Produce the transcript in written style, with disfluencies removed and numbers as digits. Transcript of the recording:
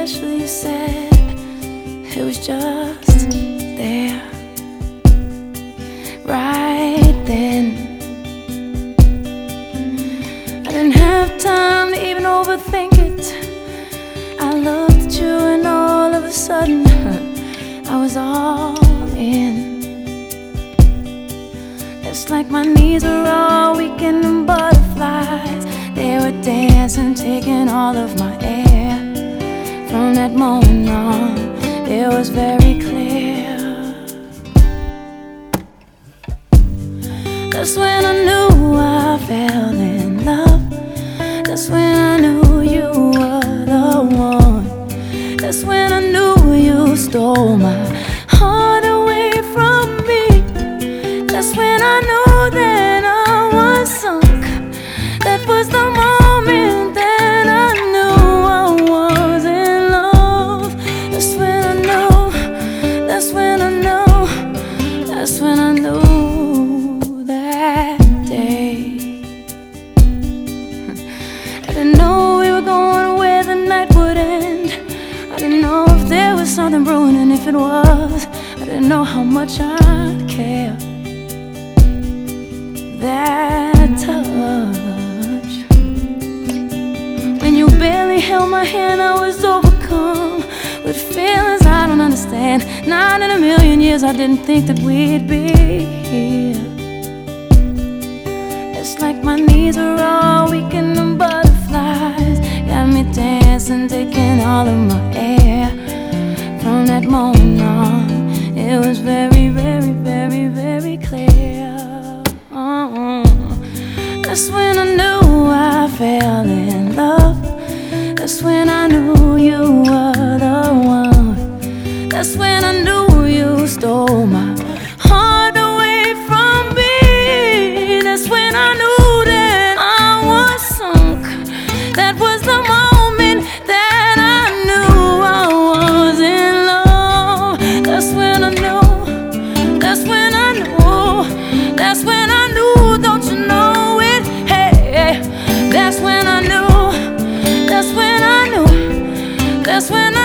special, you said. It was just there, right then. I didn't have time to even overthink it. I looked at you and all of a sudden I was all in. It's like my knees were all weak and butterflies. They were dancing, taking all of my air. From that moment on, it was very clear. That's when I knew I fell in love. That's when I knew you were the one. That's when I knew you stole my heart away from me. That's when I knew that I was sunk. That was the moment that I knew I was in love. That's when I knew. That's when I knew. That's when I knew that day. I didn't know we were going where the night would end. I didn't know if there was something brewing, and if it was, I didn't know how much I'd care. That touch, when you barely held my hand, I was overcome with feelings I don't understand. Not in a million years I didn't think that we'd be here. It's like my knees are all weak and the butterflies got me dancing, taking all of my air. From that moment on, it was very, very, very, very clear. That's when I knew I fell in love. That's when I knew you were the one. That's when I knew you stole my heart away from me. That's when I knew that I was sunk. That was the moment that I knew I was in love. That's when I knew. That's when I knew. That's when I knew, don't you know it? Hey, that's when I knew. That's when I knew. That's when